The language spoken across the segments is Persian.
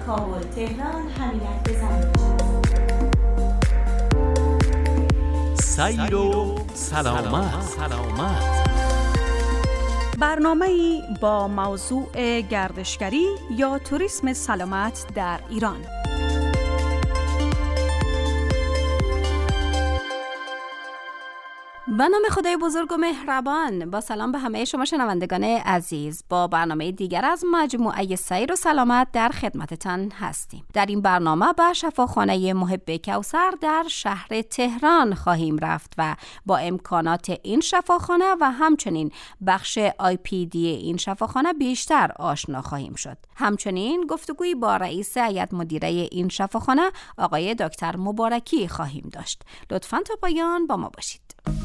کابل، تهران، حمیدک بزنید. سیر و سلامت. برنامه‌ای با موضوع گردشگری یا توریسم سلامت در ایران. به نام خدای بزرگ و مهربان، با سلام به همه شما شنوندگان عزیز، با برنامه دیگر از مجموعه سیر و سلامت در خدمتتان هستیم. در این برنامه به شفاخانه محب کوثر در شهر تهران خواهیم رفت و با امکانات این شفاخانه و همچنین بخش IPD این شفاخانه بیشتر آشنا خواهیم شد. همچنین گفتگویی با رئیس هیئت مدیره این شفاخانه آقای دکتر مبارکی خواهیم داشت. لطفاً تا پایان با ما باشید.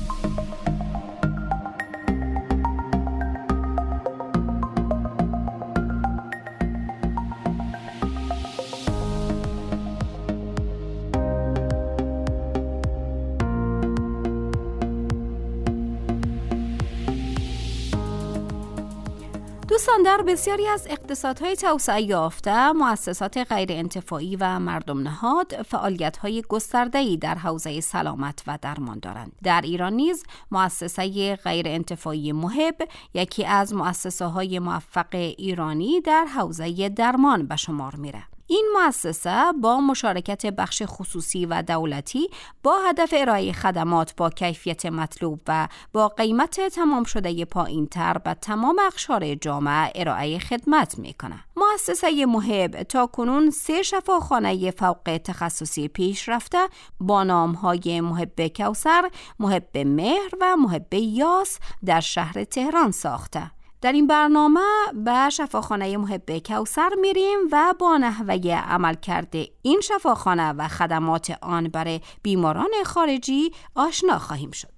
دوستان، در بسیاری از اقتصادهای توسعه یافته، مؤسسات غیر انتفاعی و مردم نهاد فعالیت‌های گسترده‌ای در حوزه سلامت و درمان دارند. در ایران نیز مؤسسه غیر انتفاعی محب یکی از مؤسسه‌های موفق ایرانی در حوزه درمان به شمار میره. این مؤسسه با مشارکت بخش خصوصی و دولتی با هدف ارائه خدمات با کیفیت مطلوب و با قیمت تمام شده پایین‌تر به تمام اقشار جامعه ارائه خدمت میکنه. مؤسسه محب تا کنون 3 شفاخانه فوق تخصصی پیش رفته با نام‌های محب کوثر، محب مهر و محب یاس در شهر تهران ساخته. در این برنامه به شفاخانه محب کوثر میریم و با نحوه عملکرد این شفاخانه و خدمات آن برای بیماران خارجی آشنا خواهیم شد.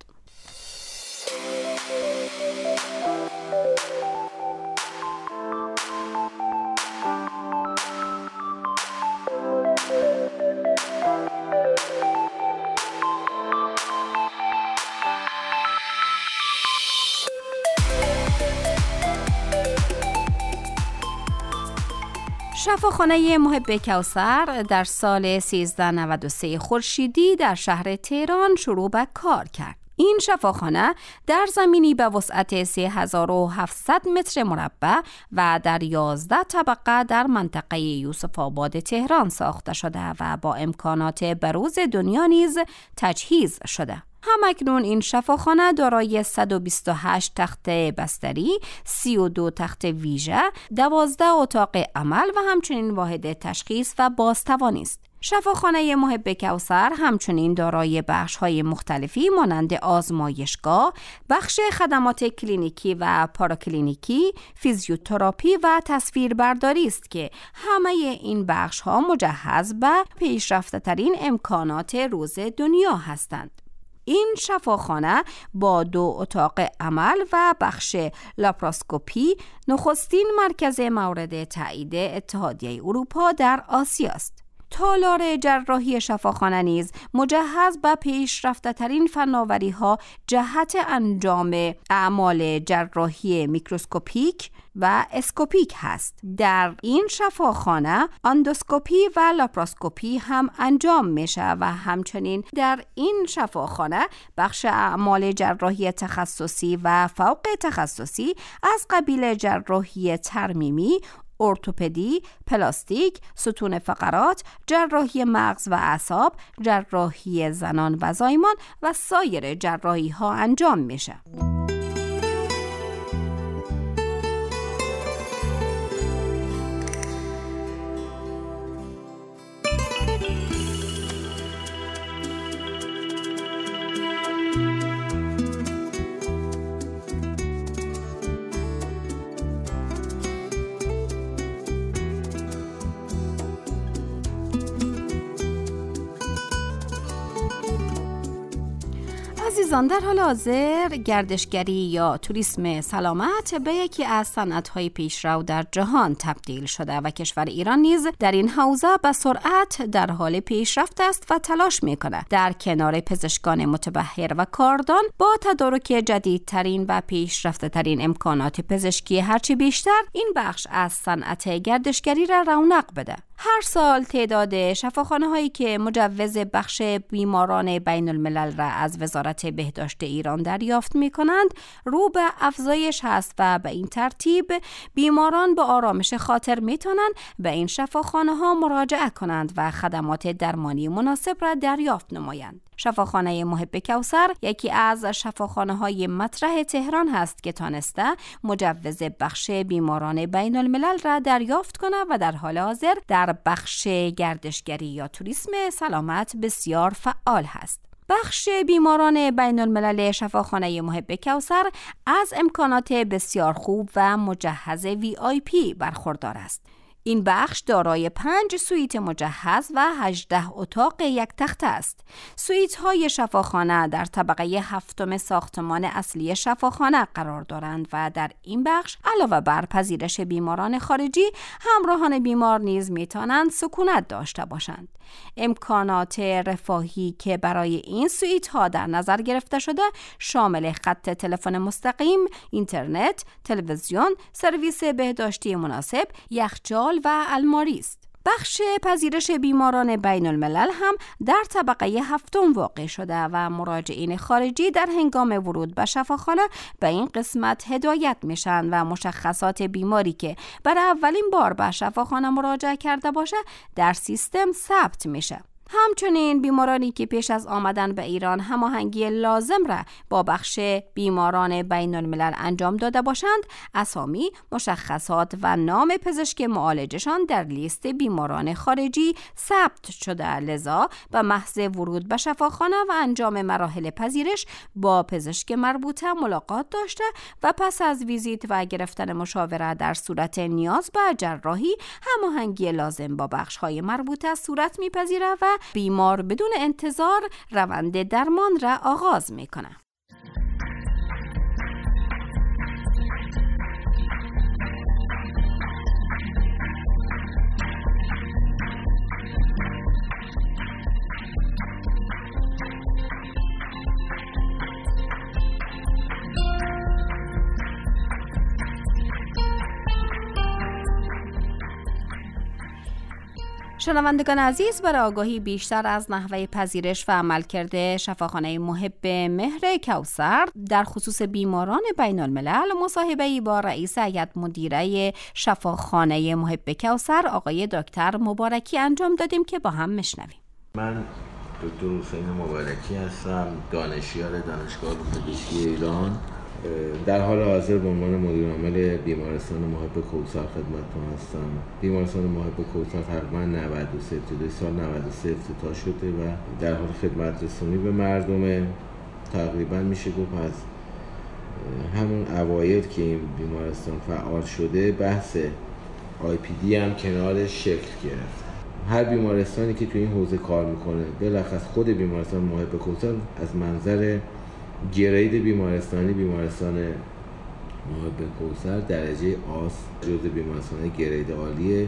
شفاخانه محب کوثر در سال 1393 خورشیدی در شهر تهران شروع به کار کرد. این شفاخانه در زمینی به وسعت 3700 متر مربع و در 11 طبقه در منطقه یوسف آباد تهران ساخته شده و با امکانات بروز دنیا نیز تجهیز شده. همکنون این شفاخانه دارای 128 تخت بستری، 32 تخت ویژه، 12 اتاق عمل و همچنین واحد تشخیص و بازتوانی است. شفاخانه محب کوثر همچنین دارای بخش‌های مختلفی مانند آزمایشگاه، بخش خدمات کلینیکی و پاراکلینیکی، فیزیوتراپی و تصویربرداری است که همه این بخش‌ها مجهز به پیشرفته‌ترین امکانات روز دنیا هستند. این شفاخانه با 2 اتاق عمل و بخش لاپاراسکوپی نخستین مرکز مورد تایید اتحادیه اروپا در آسیا است. تالار جراحی شفاخانه نیز مجهز به پیشرفته‌ترین فناوری‌ها جهت انجام اعمال جراحی میکروسکوپیک و اسکوپیک هست. در این شفاخانه اندوسکوپی و لاپاراسکوپی هم انجام میشه و همچنین در این شفاخانه بخش اعمال جراحی تخصصی و فوق تخصصی از قبیل جراحی ترمیمی، ارتوپدی، پلاستیک، ستون فقرات، جراحی مغز و اعصاب، جراحی زنان و زایمان و سایر جراحی ها انجام میشه. عزیزان، در حال حاضر گردشگری یا توریسم سلامت به یکی از صنعت‌های پیشرو در جهان تبدیل شده و کشور ایران نیز در این حوزه به سرعت در حال پیشرفت است و تلاش می‌کند در کنار پزشکان متبحر و کاردان با تدارک جدیدترین و پیشرفته‌ترین امکانات پزشکی هرچی بیشتر این بخش از صنعت گردشگری را رونق بده. هر سال تعداد شفاخانه‌هایی که مجوز بخش بیماران بین الملل را از وزارت بهداشت ایران دریافت می‌کنند رو به افزایش است و به این ترتیب بیماران با آرامش خاطر می‌توانند به این شفاخانه‌ها مراجعه کنند و خدمات درمانی مناسب را دریافت نمایند. شفاخانه محب کوثر یکی از شفاخانه‌های مطرح تهران هست که تانسته مجوز بخش بیماران بین الملل را دریافت کند و در حال حاضر در بخش گردشگری یا توریسم سلامت بسیار فعال هست. بخش بیماران بین الملل شفاخانه محب کوثر از امکانات بسیار خوب و مجهز VIP برخوردار است. این بخش دارای 5 سویت مجهز و 18 اتاق یک تخته است. سویت های شفاخانه در طبقه 7 ساختمان اصلی شفاخانه قرار دارند و در این بخش علاوه بر پذیرش بیماران خارجی، همراهان بیمار نیز میتوانند سکونت داشته باشند. امکانات رفاهی که برای این سویت ها در نظر گرفته شده شامل خط تلفن مستقیم، اینترنت، تلویزیون، سرویس بهداشتی مناسب، یخچال و الماری است. بخش پذیرش بیماران بین الملل هم در طبقه 7 واقع شده و مراجعین خارجی در هنگام ورود به شفاخانه به این قسمت هدایت میشن و مشخصات بیماری که برای اولین بار به شفاخانه مراجعه کرده باشه در سیستم ثبت میشه. همچنین بیمارانی که پیش از آمدن به ایران هماهنگی لازم را با بخش بیماران بین الملل انجام داده باشند، اسامی، مشخصات و نام پزشک معالجشان در لیست بیماران خارجی ثبت شده، لذا به محض ورود به شفاخانه و انجام مراحل پذیرش با پزشک مربوطه ملاقات داشته و پس از ویزیت و گرفتن مشاوره در صورت نیاز به جراحی هماهنگی لازم با بخش‌های مربوطه صورت می‌پذیرد و بیمار بدون انتظار روند درمان را آغاز میکنه. شنوندگان عزیز، برای آگاهی بیشتر از نحوه پذیرش و عملکرد شفاخانه محب مهر کوثر در خصوص بیماران بین الملل مصاحبه‌ای با رئیس هیئت مدیره شفاخانه محب کوثر آقای دکتر مبارکی انجام دادیم که با هم میشنویم. من دکتر حسین مبارکی هستم، دانشیار دانشگاه پزشکی ایران. در حال حاضر به عنوان مدیرعامل بیمارستان محب کوثر خدمتتون هستم. بیمارستان محب کوثر تقریباً 93 ابتدای سال 93 افتتاح شده و در حال خدمت رسانی به مردم. تقریباً میشه گفت از همون اوایل که این بیمارستان فعال شده بحث IPD هم کنارش شکل گرفت. هر بیمارستانی که تو این حوزه کار میکنه، بالاخص خود بیمارستان محب کوثر از منظر گرید بیمارستانی بیمارستان محب کوثر درجه آس جزو بیمارستان گرید عالیه.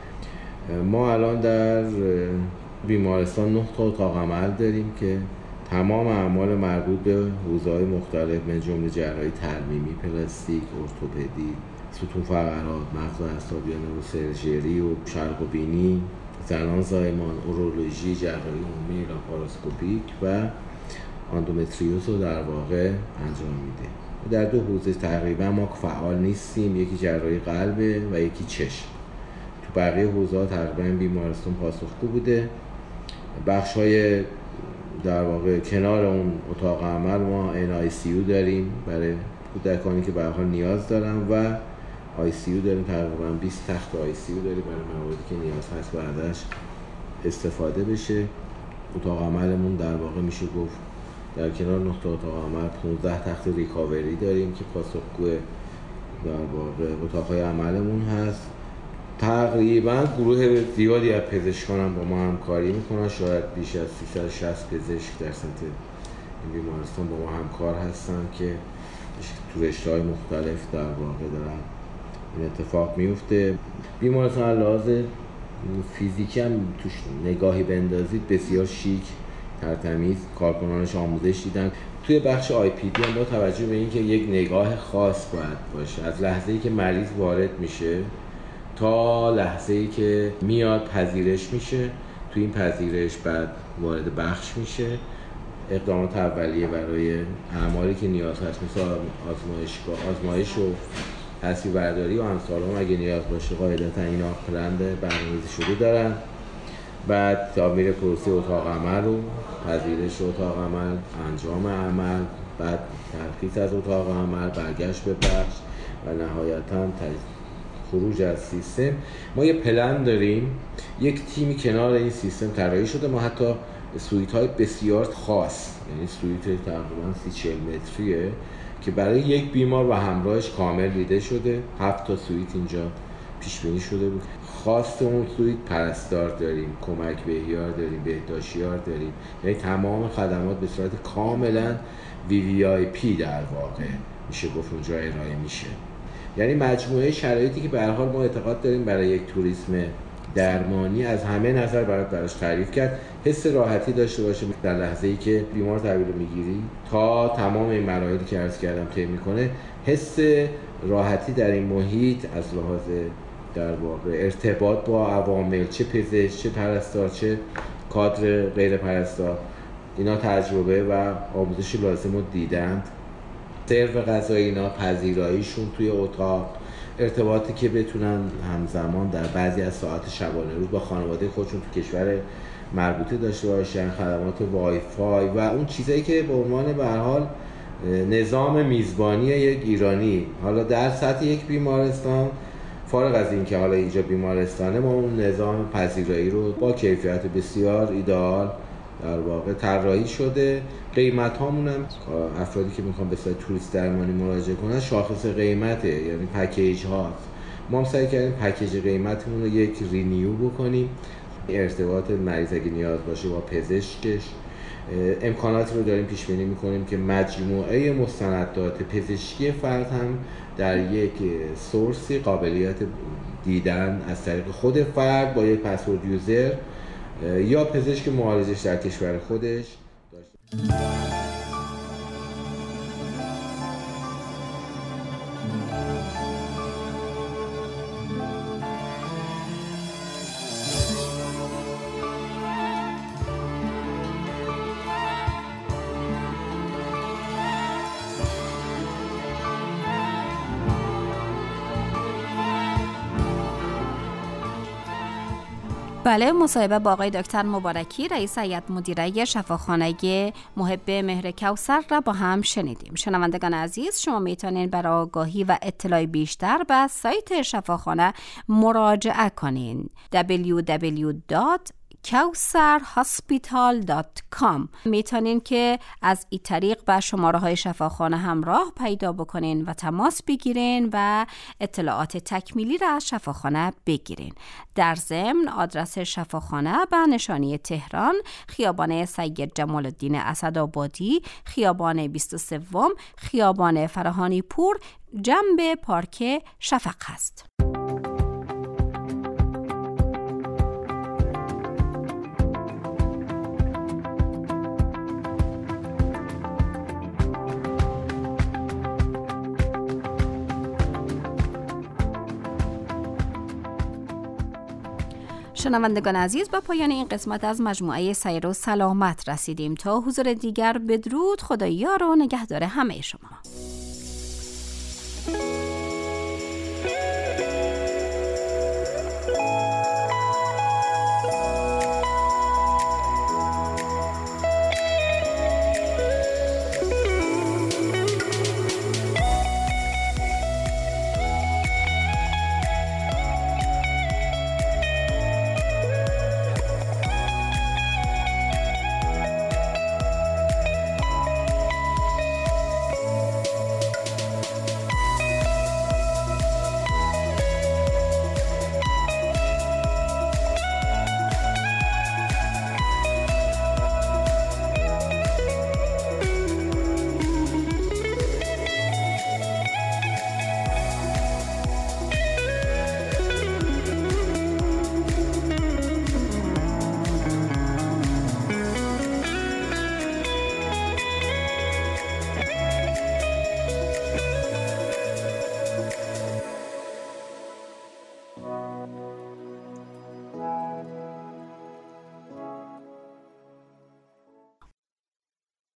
ما الان در بیمارستان 9 تا اتاق عمل داریم که تمام اعمال مربوط به حوزه‌های مختلف من جمله جراحی ترمیمی، پلاستیک، ارتوپدی، ستون فقرات، مغز و اعصاب یا نوروسرجری و شرق و بینی، زنان زایمان، اورولوژی، جراحی عمومی، لاپاراسکوپیک و اندومتریوز رو در واقع انجام میده. در 2 حوزه تقریبا ما فعال نیستیم، یکی جراحی قلبه و یکی چشم. تو بقیه حوزه‌ها تقریبا بیمارستان پاسخگو بوده. بخش‌های در واقع کنار اون اتاق عمل ما NICU داریم برای کودکانی که به هر حال نیاز دارن و ICU داریم، تقریبا 20 تخت ICU داریم برای مواردی که نیاز هست بعدش استفاده بشه. اتاق عملمون در واقع میشه گفت در کنار نقطه اتاق عمل 15 تخت ریکاوری داریم که پاسخگو در واقع اتاق‌های عملمون هست. تقریبا گروه زیادی از پزشکان هم با ما همکاری میکنن، شاید بیش از 360 پزشک در سطح این بیمارستان با ما همکار هستن که تو رشته‌های مختلف در واقع دارن این اتفاق میفته. بیمارستان لحاظ فیزیکی هم توش نگاهی بندازید بسیار شیک، ترتمیز، کارکنانش آموزش دیدن. توی بخش IPD هم با توجه به اینکه یک نگاه خاص باید باشه، از لحظه‌ای که مریض وارد میشه تا لحظه‌ای که میاد پذیرش میشه. تو این پذیرش بعد وارد بخش میشه، اقدامات اولیه برای اعمالی که نیاز هست، مثل آزمایش و تصویربرداری و امثال هم اگه نیاز باشه قاعدتا اینا پلن برنامه‌ریزی شده دارن. بعد تا میره پروسه اتاق عمل و پذیرش اتاق عمل، انجام عمل، بعد ترخیص از اتاق عمل، برگشت به بخش و نهایتاً خروج از سیستم. ما یه پلن داریم، یک تیمی کنار این سیستم طراحی شده. ما حتی سویت‌های بسیار خاص، یعنی سویت تقریباً 30-40 متریه که برای یک بیمار و همراهش کامل دیده شده. 7 تا سویت اینجا پیش بینی شده بود. خاص اون سویت پرستار داریم، کمک بهیار داریم، بهداشتیار داریم، یعنی تمام خدمات به صورت کاملا VVIP در واقع میشه گفت اونجا ارائه میشه. یعنی مجموعه شرایطی که به هر حال ما اعتقاد داریم برای یک توریسم درمانی از همه نظر براش تعریف کرد. حس راحتی داشته باشه در لحظه‌ای که بیمار تحویل میگیری تا تمام این مراحلی که عرض کردم طی میکنه. حس راحتی در این محیط از لحاظ در واقع ارتباط با عوامل، چه پزشک، چه پرستار، چه کادر غیر پرستار، اینا تجربه و آموزش لازم رو دیدند. سرو غذایی اینا، پذیراییشون توی اتاق، ارتباطی که بتونن همزمان در بعضی از ساعات شبانه روز با خانواده خودشون تو کشور مربوطه داشته باشن، خدمات وای فای و اون چیزایی که به عنوان به هر حال نظام میزبانی یک ایرانی، حالا در سطح یک بیمارستان، فارغ از این که حالا اینجا بیمارستانه، ما اون نظام پذیرایی رو با کیفیت بسیار ایدئال در واقع طراحی شده. قیمت هامون هم افرادی که میخوان به صورت توریست درمانی مراجعه کنن شاخص قیمته، یعنی پکیج هاست. ما هم سعی کردیم پکیج قیمتمون رو یک رینیو بکنیم، ارتباط مریض اگه نیاز باشه با پزشکش، امکاناتی رو داریم پیش بینی میکنیم که مجموعه مستندات پزشکی فرد هم در یک سورسی قابلیت دیدن از طریق خود فرد با یک پسورد یوزر یا پزشک معالجش در کشور خودش داشته. بله، مصاحبه با آقای دکتر مبارکی، رئیس هیئت مدیره شفاخانه محب مهر کوثر را با هم شنیدیم. شنوندگان عزیز، شما میتونید برای آگاهی و اطلاع بیشتر به سایت شفاخانه مراجعه کنین www.kausarhospital.com. میتونین که از این طریق به شماره های شفاخانه همراه پیدا بکنین و تماس بگیرین و اطلاعات تکمیلی را از شفاخانه بگیرین. در ضمن آدرس شفاخانه به نشانی تهران، خیابان سید جمال الدین اسدآبادی، خیابان 23، خیابان فراهانی پور، جنب پارک شفق است. شنوندگان عزیز، به پایان این قسمت از مجموعه سیر و سلامت رسیدیم. تا حضور دیگر، بدرود، خدایار و نگهدار همه شما.